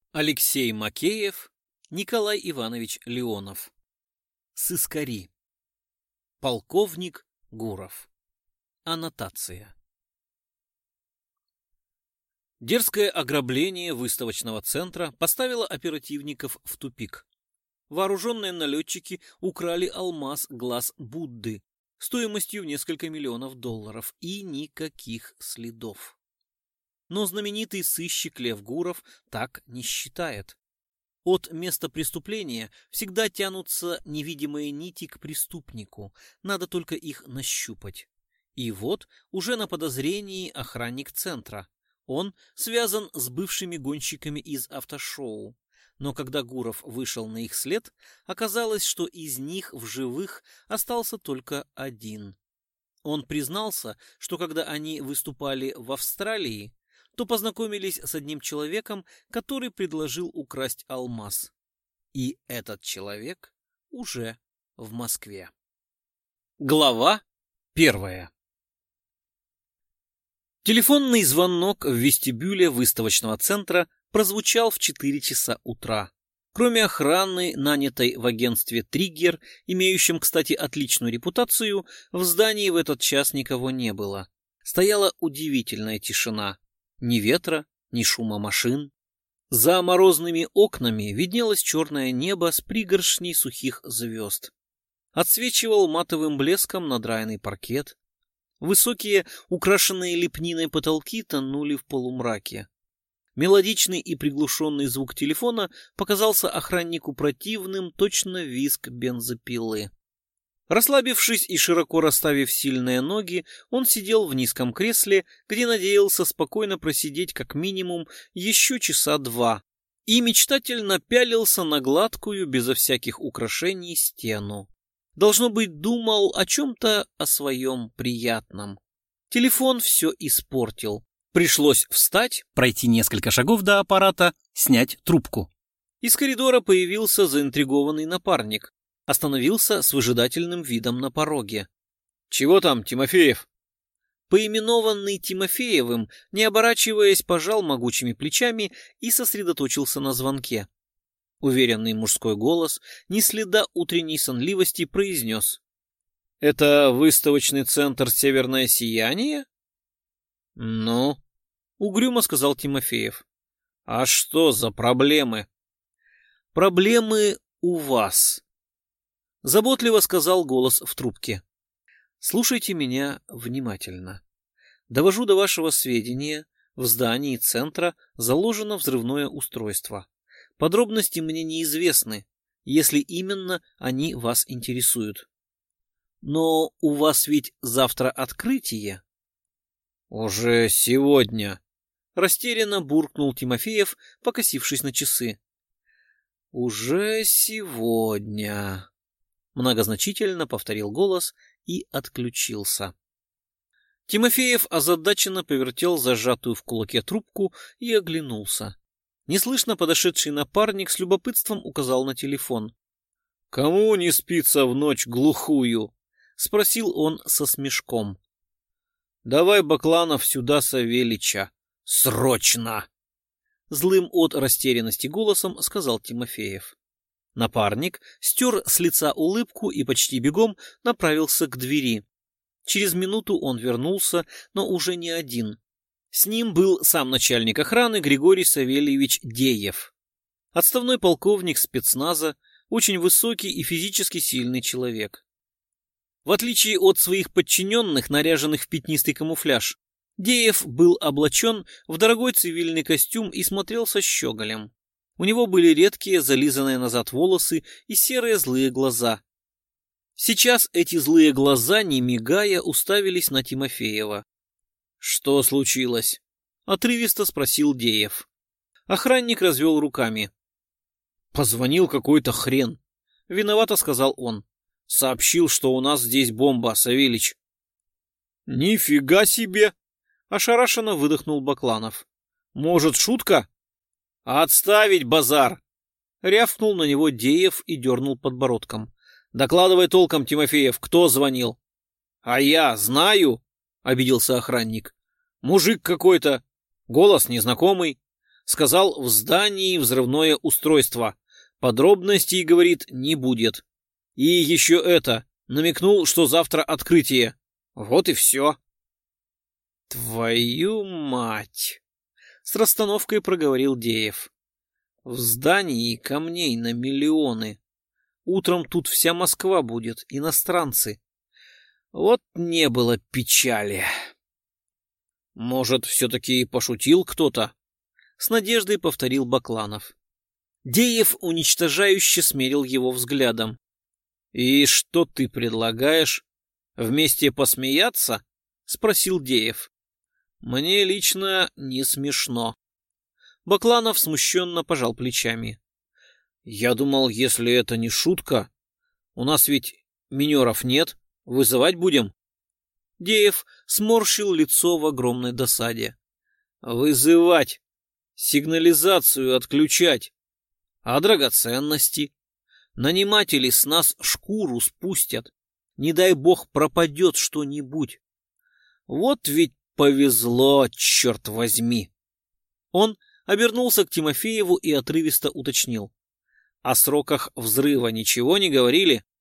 Алексей Макеев, Николай Иванович Леонов. Сыскари. Полковник Гуров. Аннотация. Дерзкое ограбление выставочного центра поставило оперативников в тупик. Вооруженные налетчики украли алмаз глаз Будды стоимостью в несколько миллионов долларов и никаких следов. Но знаменитый сыщик Лев Гуров так не считает. От места преступления всегда тянутся невидимые нити к преступнику, надо только их нащупать. И вот уже на подозрении охранник центра. Он связан с бывшими гонщиками из автошоу. Но когда Гуров вышел на их след, оказалось, что из них в живых остался только один. Он признался, что когда они выступали в Австралии, то познакомились с одним человеком, который предложил украсть алмаз. И этот человек уже в Москве. Глава 1. Телефонный звонок в вестибюле выставочного центра прозвучал в 4 часа утра. Кроме охраны, нанятой в агентстве «Триггер», имеющем, кстати, отличную репутацию, в здании в этот час никого не было. Стояла удивительная тишина. Ни ветра, ни шума машин. За морозными окнами виднелось черное небо с пригоршней сухих звезд. Отсвечивал матовым блеском надраенный паркет. Высокие, украшенные лепниной потолки тонули в полумраке. Мелодичный и приглушенный звук телефона показался охраннику противным, точно визг бензопилы. Расслабившись и широко расставив сильные ноги, он сидел в низком кресле, где надеялся спокойно просидеть как минимум еще часа 2, и мечтательно пялился на гладкую, безо всяких украшений, стену. Должно быть, думал о чем-то о своем приятном. Телефон все испортил. Пришлось встать, пройти несколько шагов до аппарата, снять трубку. Из коридора появился заинтригованный напарник. Остановился с выжидательным видом на пороге. «Чего там, Тимофеев?» Поименованный Тимофеевым, не оборачиваясь, пожал могучими плечами и сосредоточился на звонке. Уверенный мужской голос, ни следа утренней сонливости, произнес: «Это выставочный центр «Северное сияние»?» «Ну?» — угрюмо сказал Тимофеев. «А что за проблемы?» «Проблемы у вас», — заботливо сказал голос в трубке. «Слушайте меня внимательно. Довожу до вашего сведения, в здании центра заложено взрывное устройство. Подробности мне неизвестны, если именно они вас интересуют. Но у вас ведь завтра открытие?» «Уже сегодня», — растерянно буркнул Тимофеев, покосившись на часы. «Уже сегодня», — многозначительно повторил голос и отключился. Тимофеев озадаченно повертел зажатую в кулаке трубку и оглянулся. Неслышно подошедший напарник с любопытством указал на телефон. «Кому не спится в ночь глухую?» — спросил он со смешком. «Давай, Бакланов, сюда Савельича. Срочно!» Злым от растерянности голосом сказал Тимофеев. Напарник стер с лица улыбку и почти бегом направился к двери. Через минуту он вернулся, но уже не один. С ним был сам начальник охраны Григорий Савельевич Деев. Отставной полковник спецназа, очень высокий и физически сильный человек. В отличие от своих подчиненных, наряженных в пятнистый камуфляж, Деев был облачен в дорогой цивильный костюм и смотрелся щеголем. У него были редкие, зализанные назад волосы и серые злые глаза. Сейчас эти злые глаза, не мигая, уставились на Тимофеева. «Что случилось?» — отрывисто спросил Деев. Охранник развел руками. «Позвонил какой-то хрен», — виновато сказал он. «Сообщил, что у нас здесь бомба, Савельич». «Нифига себе!» — ошарашенно выдохнул Бакланов. «Может, шутка?» «Отставить базар!» — рявкнул на него Деев и дернул подбородком. «Докладывай толком, Тимофеев, кто звонил?» «А я знаю!» — обиделся охранник. «Мужик какой-то, голос незнакомый. Сказал, в здании взрывное устройство. Подробностей, говорит, не будет. И еще это, намекнул, что завтра открытие. Вот и все. Твою мать! С расстановкой проговорил Деев. В здании камней на миллионы. Утром тут вся Москва будет, иностранцы. Вот не было печали. Может, все-таки пошутил кто-то? С надеждой повторил Бакланов. Деев уничтожающе смерил его взглядом. И что ты предлагаешь? Вместе посмеяться? Спросил Деев. Мне лично не смешно. Бакланов смущенно пожал плечами. Я думал, если это не шутка, у нас ведь минеров нет, вызывать будем? Деев сморщил лицо в огромной досаде. Вызывать, сигнализацию отключать. А драгоценности? Наниматели с нас шкуру спустят. Не дай бог пропадет что-нибудь. Вот ведь повезло, черт возьми. Он обернулся к Тимофееву и отрывисто уточнил. О сроках взрыва ничего не говорили?